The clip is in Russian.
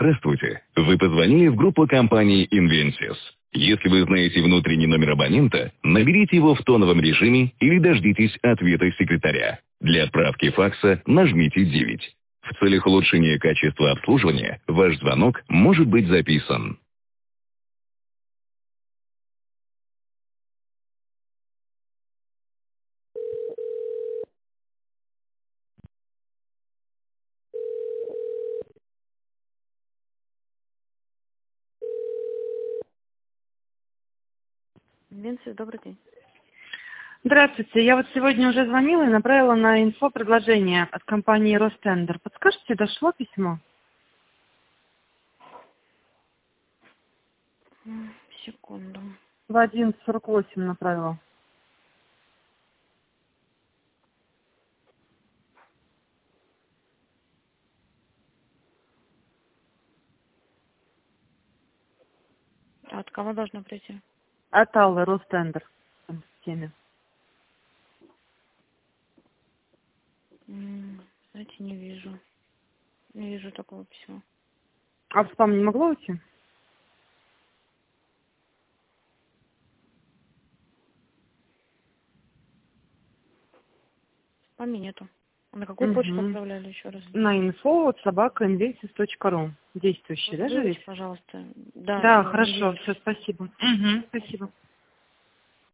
Здравствуйте. Вы позвонили в группу компании Invensys. Если вы знаете внутренний номер абонента, наберите его в тоновом режиме или дождитесь ответа секретаря. Для отправки факса нажмите 9. В целях улучшения качества обслуживания ваш звонок может быть записан. Винсент, добрый день. Здравствуйте. Я вот сегодня уже звонила и направила на инфо предложение от компании Ростендер. Подскажите, дошло письмо? Секунду. В 11:48 направила. А от кого должно прийти? От Аллы Ростендер. Там в теме. Знаете, не вижу. Не вижу такого письма. А в спам не могло уйти? В спаме нету. А на какую почту отправляли еще раз? На info@invensys.ru. Действующий, да, же Вызовите, весь? пожалуйста. Да, хорошо, все, спасибо. Спасибо.